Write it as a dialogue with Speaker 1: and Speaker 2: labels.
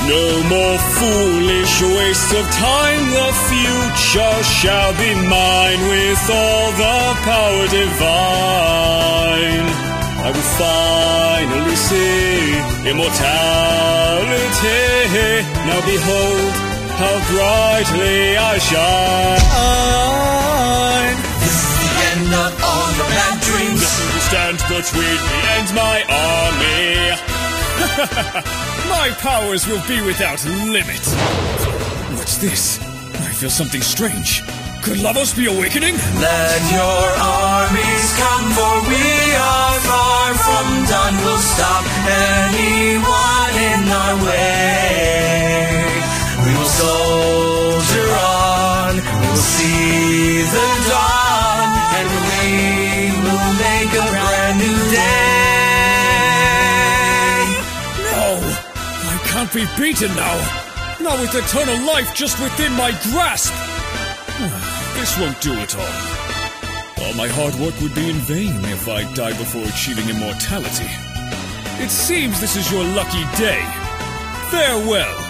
Speaker 1: No more foolish waste of time. The future shall be mine with all the power divine. I will finally see immortality. Now behold how brightly I shine.
Speaker 2: This is the end of all your bad dreams.
Speaker 1: Nothing stands between me and my army. My powers will be without limit. What's this? I feel something strange. Could Lavos be awakening?
Speaker 2: Let your armies come, for we are far from done. We'll stop anyone in our way. We will soldier on, we'll see the dawn, and we will make a brand new day.
Speaker 1: No! I can't be beaten now. Not with eternal life just within my grasp. This won't do at all. All my hard work would be in vain if I die before achieving immortality. It seems this is your lucky day. Farewell.